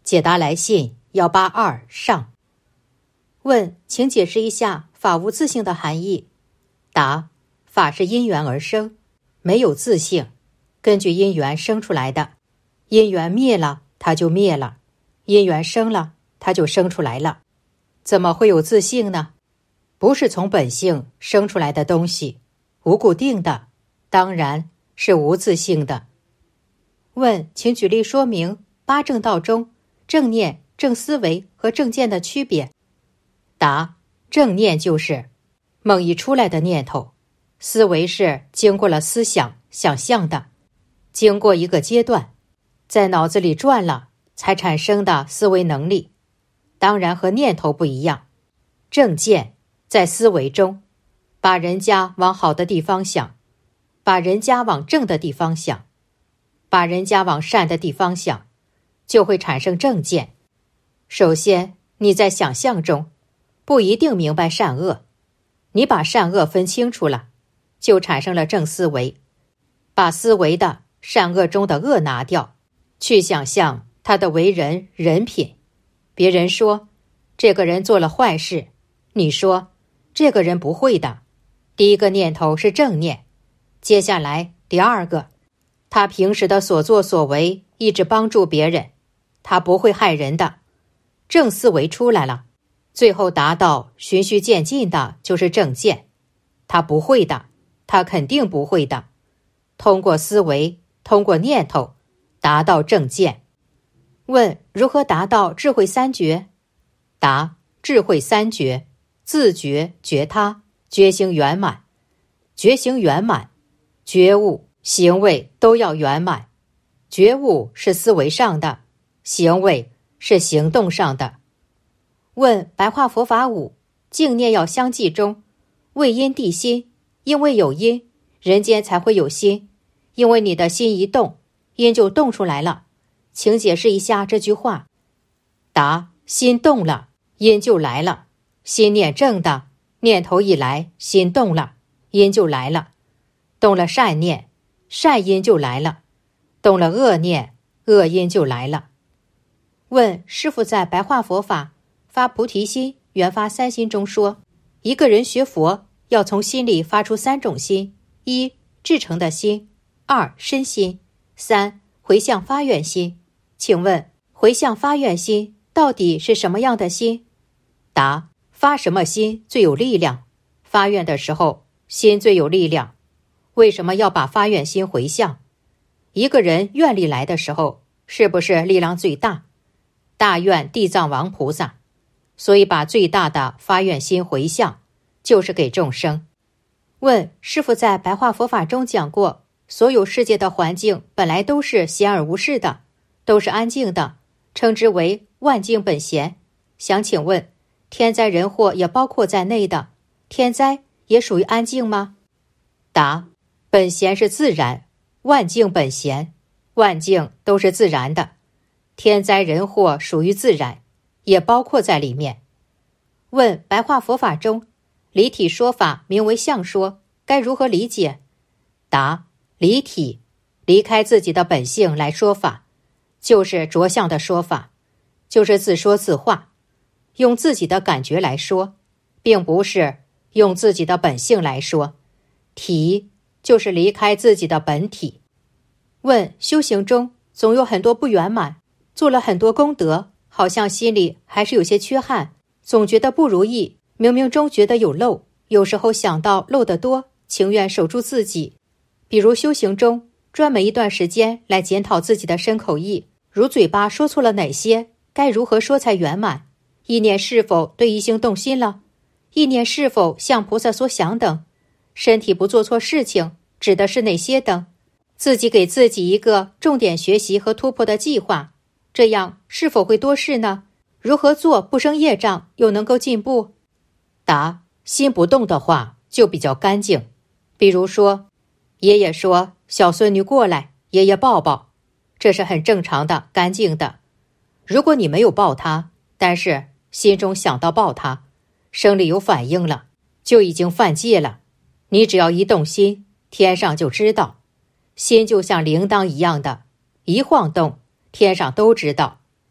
解答来信182上。问，请解释一下法无自性的含义。答，法是因缘而生，没有自性，根据因缘生出来的。因缘灭了，它就灭了；因缘生了，它就生出来了。怎么会有自性呢？不是从本性生出来的东西，无固定的，当然是无自性的。问，请举例说明八正道中正念、正思维和正见的区别。答，正念就是梦一出来的念头，思维是经过了思想、想象的，经过一个阶段，在脑子里转了才产生的思维能力，当然和念头不一样。正见在思维中，把人家往好的地方想，把人家往正的地方想，把人家往善的地方想，就会产生正见。首先，你在想象中不一定明白善恶，你把善恶分清楚了，就产生了正思维。把思维的善恶中的恶拿掉，去想象他的为人、人品。别人说这个人做了坏事，你说这个人不会的。第一个念头是正念，接下来第二个，他平时的所作所为一直帮助别人，他不会害人的。正思维出来了，最后达到循序渐进的就是正见。他不会的，他肯定不会的。通过思维，通过念头，达到正见。问，如何达到智慧三觉？答，智慧三觉，自觉、觉他、觉行圆满。觉行圆满，觉悟、行为都要圆满。觉悟是思维上的，行为是行动上的。问，白话佛法5，净念要相继中，为因地心，因为有因，人间才会有心，因为你的心一动，因就动出来了。请解释一下这句话。答，心动了，因就来了。心念正的，念头一来，心动了，因就来了。动了善念，善因就来了；动了恶念，恶因就来了。问，师父在白话佛法发菩提心、圆发三心中说，一个人学佛要从心里发出3种心：一、至诚的心；二、身心；三、回向发愿心。请问，回向发愿心到底是什么样的心？答，发什么心最有力量？发愿的时候，心最有力量。为什么要把发愿心回向？一个人愿力来的时候，是不是力量最大？大愿地藏王菩萨，所以把最大的发愿心回向，就是给众生。问，师父在白话佛法中讲过，所有世界的环境本来都是闲而无事的，都是安静的，称之为万境本闲。想请问，天灾人祸也包括在内的，天灾也属于安静吗？答，本闲是自然，万境本闲，万境都是自然的，天灾人祸属于自然，也包括在里面。问，白话佛法中离体说法名为相说，该如何理解？答，离体，离开自己的本性来说法，就是着相的说法，就是自说自话，用自己的感觉来说，并不是用自己的本性来说。体就是离开自己的本体。问，修行中总有很多不圆满，做了很多功德，好像心里还是有些缺憾，总觉得不如意，冥冥中觉得有漏，有时候想到漏得多，情愿守住自己。比如修行中专门一段时间来检讨自己的身口意，如嘴巴说错了哪些，该如何说才圆满？意念是否对一心动心了？意念是否像菩萨所想等？身体不做错事情指的是哪些等？自己给自己一个重点学习和突破的计划，这样是否会多事呢？如何做不生业障又能够进步？答，心不动的话就比较干净。比如说，爷爷说小孙女过来，爷爷抱抱，这是很正常的，干净的。如果你没有抱他，但是心中想到抱他，生理有反应了，就已经犯戒了。你只要一动心，天上就知道。心就像铃铛一样的，一晃动，天上都知道。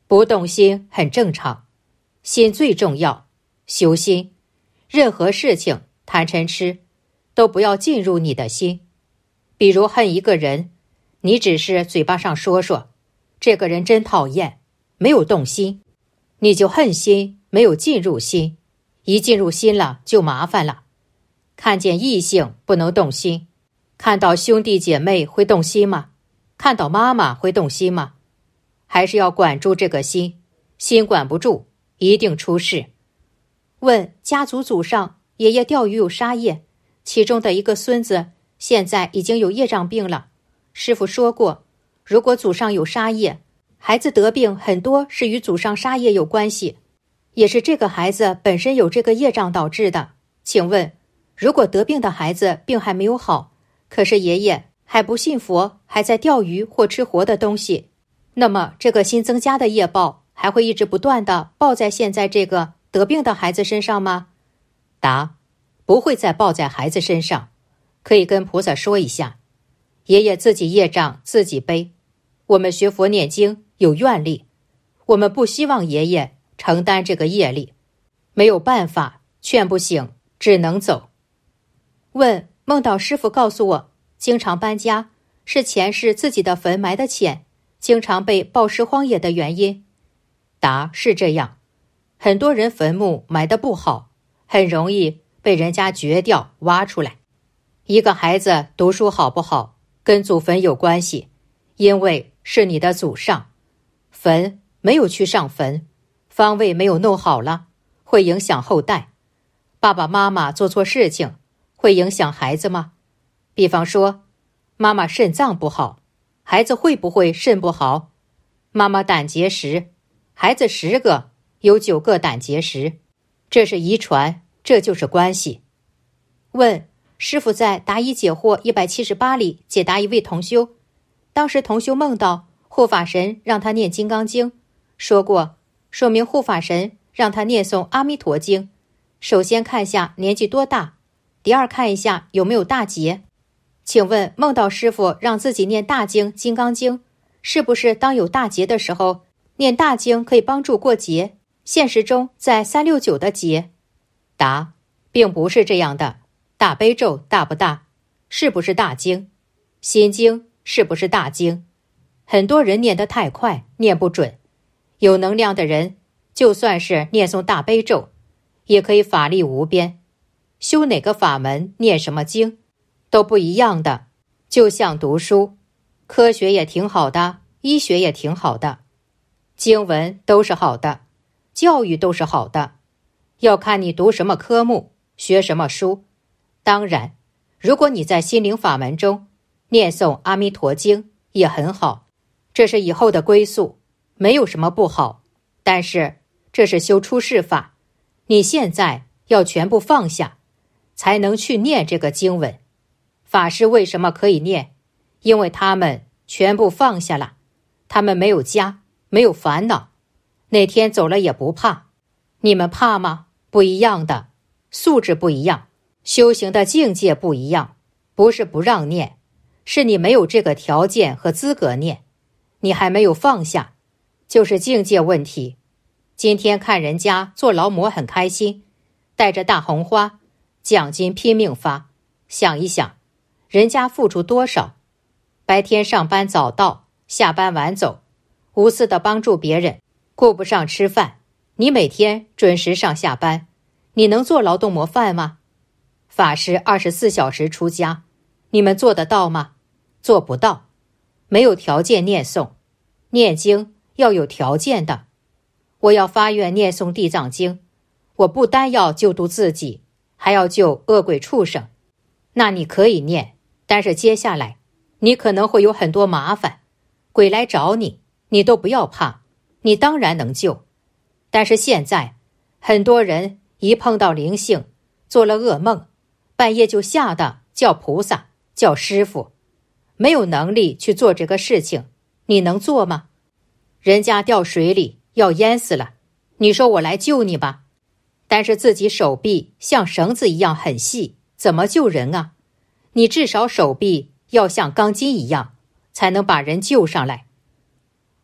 不动心很正常，心最重要，修心。任何事情贪嗔痴都不要进入你的心。比如恨一个人，你只是嘴巴上说说，这个人真讨厌，没有动心，你就恨心没有进入心，一进入心了就麻烦了。看见异性不能动心，看到兄弟姐妹会动心吗？看到妈妈会动心吗？还是要管住这个心，心管不住，一定出事。问家族祖上，爷爷钓鱼有杀业，其中的一个孙子现在已经有业障病了。师父说过，如果祖上有杀业，孩子得病很多是与祖上杀业有关系，也是这个孩子本身有这个业障导致的。请问，如果得病的孩子病还没有好，可是爷爷还不信佛，还在钓鱼或吃活的东西，那么这个新增加的业报还会一直不断地报在现在这个得病的孩子身上吗？答：不会再报在孩子身上，可以跟菩萨说一下，爷爷自己业障自己背，我们学佛念经有愿力，我们不希望爷爷承担这个业力，没有办法，劝不醒，只能走。问梦到师父告诉我，经常搬家是前世自己的坟埋的浅，经常被暴尸荒野的原因。答：是这样，很多人坟墓埋得不好，很容易被人家掘掉挖出来。一个孩子读书好不好跟祖坟有关系，因为是你的祖上，坟没有去上坟，方位没有弄好了，会影响后代。爸爸妈妈做错事情会影响孩子吗？比方说妈妈肾脏不好，孩子会不会肾不好？妈妈胆结石，孩子10个有9个胆结石，这是遗传，这就是关系。问师父在答疑解惑178里解答一位同修，当时同修梦到护法神让他念金刚经，说过说明护法神让他念诵阿弥陀经，首先看一下年纪多大，第二看一下有没有大劫。请问梦到师父让自己念大经金刚经，是不是当有大劫的时候念大经可以帮助过劫，现实中在369的劫？答：并不是这样的。大悲咒大不大？是不是大经？心经是不是大经？很多人念得太快，念不准。有能量的人就算是念诵大悲咒也可以法力无边，修哪个法门念什么经都不一样的。就像读书，科学也挺好的，医学也挺好的，经文都是好的，教育都是好的，要看你读什么科目，学什么书。当然，如果你在心灵法门中念诵阿弥陀经也很好，这是以后的归宿，没有什么不好。但是这是修出世法，你现在要全部放下，才能去念这个经文。法师为什么可以念？因为他们全部放下了，他们没有家，没有烦恼，哪天走了也不怕。你们怕吗？不一样的，素质不一样，修行的境界不一样，不是不让念，是你没有这个条件和资格念，你还没有放下，就是境界问题。今天看人家做劳模很开心，带着大红花，奖金拼命发，想一想，人家付出多少？白天上班早到，下班晚走，无私的帮助别人，顾不上吃饭。你每天准时上下班，你能做劳动模范吗？法师24小时出家，你们做得到吗？做不到。没有条件念诵，念经要有条件的。我要发愿念诵地藏经，我不单要救度自己，还要救恶鬼畜生。那你可以念，但是接下来你可能会有很多麻烦，鬼来找你，你都不要怕，你当然能救。但是现在很多人一碰到灵性，做了噩梦，半夜就吓得叫菩萨叫师父，没有能力去做这个事情，你能做吗？人家掉水里要淹死了，你说我来救你吧，但是自己手臂像绳子一样很细，怎么救人啊？你至少手臂要像钢筋一样，才能把人救上来。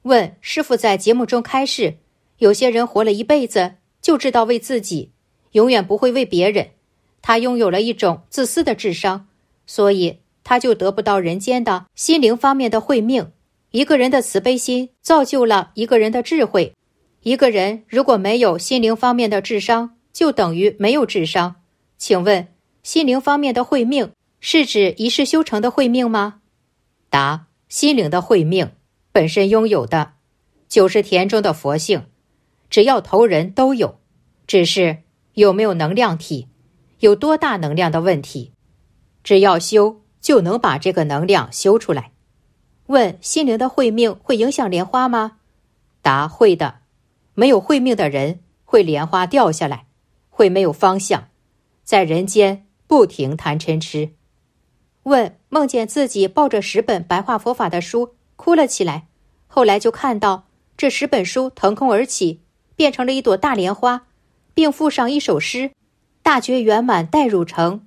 问师父在节目中开示，有些人活了一辈子就知道为自己，永远不会为别人，他拥有了一种自私的智商，所以他就得不到人间的心灵方面的慧命。一个人的慈悲心造就了一个人的智慧，一个人如果没有心灵方面的智商，就等于没有智商。请问心灵方面的慧命是指一世修成的慧命吗？答：心灵的慧命本身拥有的就是田中的佛性，只要投人都有，只是有没有能量体，有多大能量的问题。只要修，就能把这个能量修出来。问心灵的慧命会影响莲花吗？答：会的。没有慧命的人会莲花掉下来，会没有方向，在人间不停贪嗔痴。问梦见自己抱着10本白话佛法的书哭了起来，后来就看到这10本书腾空而起，变成了一朵大莲花，并附上一首诗：大觉圆满待汝成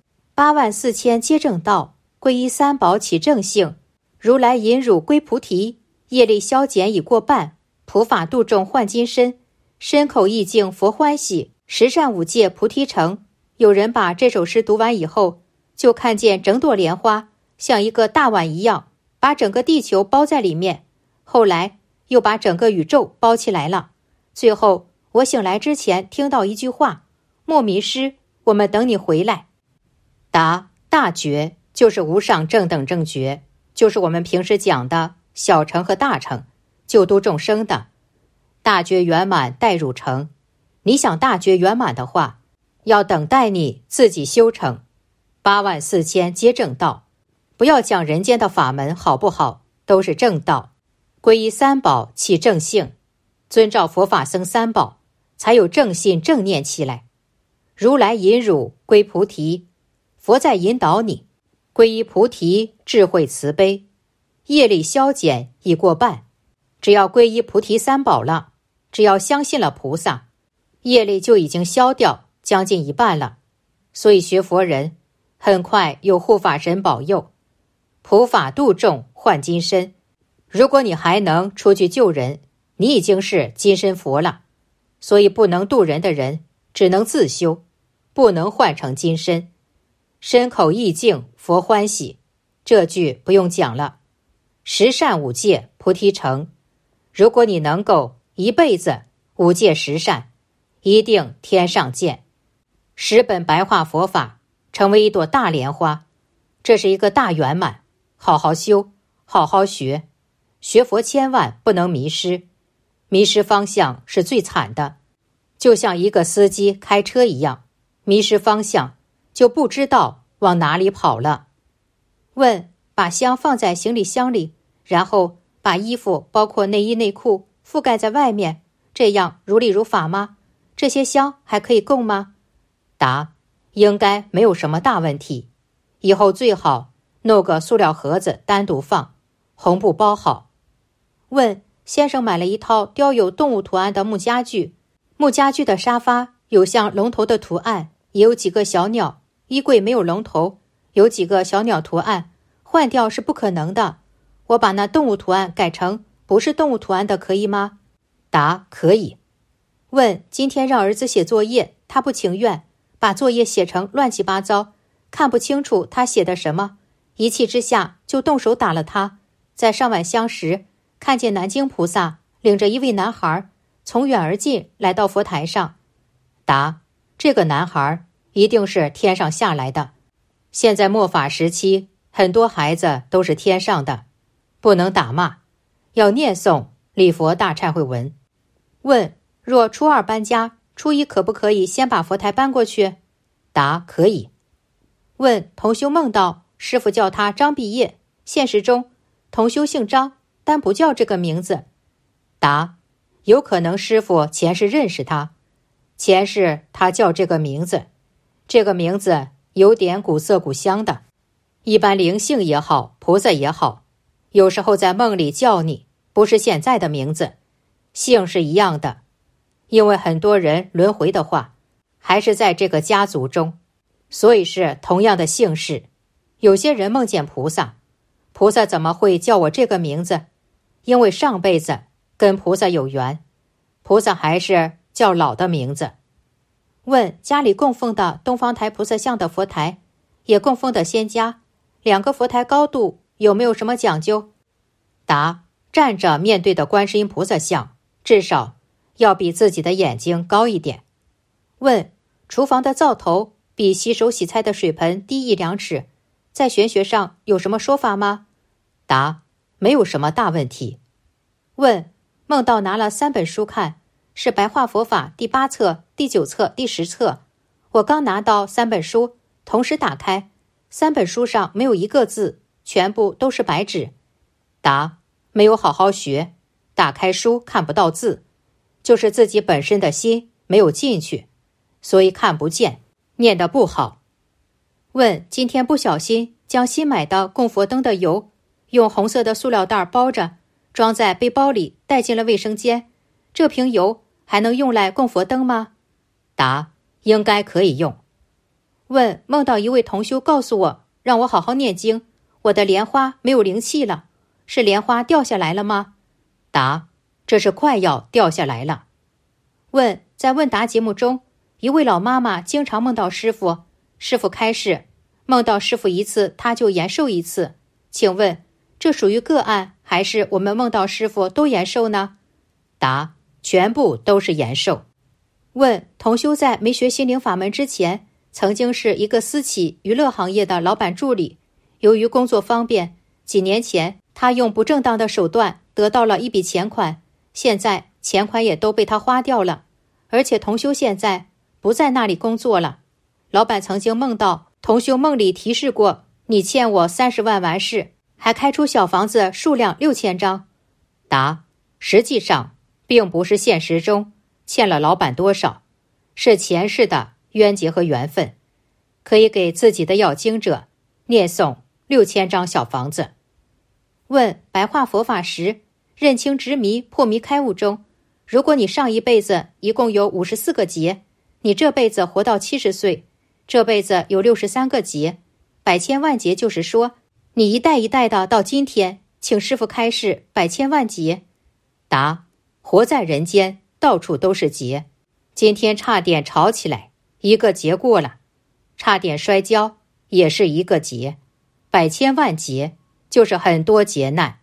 ，84000皆正道，皈依三宝起正性，如来引汝归菩提，业力消减已过半，普法度众换金身，身口意境佛欢喜，十善五戒菩提成。有人把这首诗读完以后，就看见整朵莲花像一个大碗一样，把整个地球包在里面，后来又把整个宇宙包起来了。最后我醒来之前听到一句话：莫迷失，我们等你回来。答：大觉就是无上正等正觉，就是我们平时讲的小乘和大乘，救度众生的。大觉圆满待汝成，你想大觉圆满的话，要等待你自己修成。84000皆正道，不要讲人间的法门好不好，都是正道。皈依三宝起正性，遵照佛法僧三宝，才有正信正念起来。如来引汝归菩提，佛在引导你皈依菩提，智慧慈悲，业力消减已过半。只要皈依菩提三宝了，只要相信了菩萨，业力就已经消掉将近一半了。所以学佛人很快有护法神保佑，普法度众换金身。如果你还能出去救人，你已经是金身佛了。所以不能度人的人只能自修，不能换成金身。身口意境佛欢喜，这句不用讲了。十善五戒菩提成，如果你能够一辈子五戒十善，一定天上见。10本白话佛法成为一朵大莲花，这是一个大圆满。好好修，好好学，学佛千万不能迷失，迷失方向是最惨的。就像一个司机开车一样，迷失方向就不知道往哪里跑了。问：把香放在行李箱里，然后把衣服包括内衣内裤覆盖在外面，这样如理如法吗？这些香还可以供吗？答：应该没有什么大问题。以后最好弄个塑料盒子单独放，红布包好。问：先生买了一套雕有动物图案的木家具，木家具的沙发有像龙头的图案，也有几个小鸟，衣柜没有龙头，有几个小鸟图案，换掉是不可能的。我把那动物图案改成不是动物图案的可以吗？答：可以。问：今天让儿子写作业，他不情愿，把作业写成乱七八糟，看不清楚他写的什么，一气之下就动手打了他。在上晚香时，看见南京菩萨领着一位男孩从远而近来到佛台上。答：这个男孩一定是天上下来的。现在末法时期，很多孩子都是天上的，不能打骂，要念诵礼佛大忏悔文。问：若初2搬家，初1可不可以先把佛台搬过去？答：可以。问：同修梦到师父叫他张毕业，现实中同修姓张，但不叫这个名字。答：有可能师父前世认识他，前世他叫这个名字，这个名字有点古色古香的。一般灵性也好，菩萨也好，有时候在梦里叫你不是现在的名字，姓是一样的。因为很多人轮回的话还是在这个家族中，所以是同样的姓氏。有些人梦见菩萨，菩萨怎么会叫我这个名字？因为上辈子跟菩萨有缘，菩萨还是叫老的名字。问家里供奉的东方台菩萨像的佛台，也供奉的仙家，两个佛台高度有没有什么讲究？答：站着面对的观世音菩萨像，至少要比自己的眼睛高一点。问厨房的灶头比洗手洗菜的水盆低1-2尺，在玄学上有什么说法吗？答：没有什么大问题。问梦到拿了3本书看，是白话佛法第8册、第9册、第10册。我刚拿到3本书，同时打开，3本书上没有一个字，全部都是白纸。答：没有好好学，打开书看不到字，就是自己本身的心没有进去，所以看不见，念得不好。问今天不小心将新买的供佛灯的油用红色的塑料袋包着，装在背包里带进了卫生间，这瓶油还能用来供佛灯吗？答：应该可以用。问梦到一位同修告诉我，让我好好念经，我的莲花没有灵气了，是莲花掉下来了吗？答：这是快要掉下来了。问在问答节目中，一位老妈妈经常梦到师父，师父开示，梦到师父一次他就延寿一次，请问这属于个案，还是我们梦到师父都延寿呢？答：全部都是延寿。问同修在没学心灵法门之前，曾经是一个私企娱乐行业的老板助理，由于工作方便，几年前他用不正当的手段得到了一笔钱款，现在钱款也都被他花掉了，而且同修现在不在那里工作了。老板曾经梦到同修梦里提示过，你欠我30万完事，还开出小房子数量6000张。答：实际上并不是现实中欠了老板多少，是前世的冤结和缘分，可以给自己的要经者念诵6000张小房子。问白话佛法时，认清执迷破迷开悟中，如果你上一辈子一共有54个劫，你这辈子活到70岁，这辈子有63个劫，百千万劫，就是说你一代一代的到今天，请师父开示百千万劫。答：活在人间到处都是劫，今天差点吵起来，一个劫过了，差点摔跤也是一个劫，百千万劫就是很多劫难。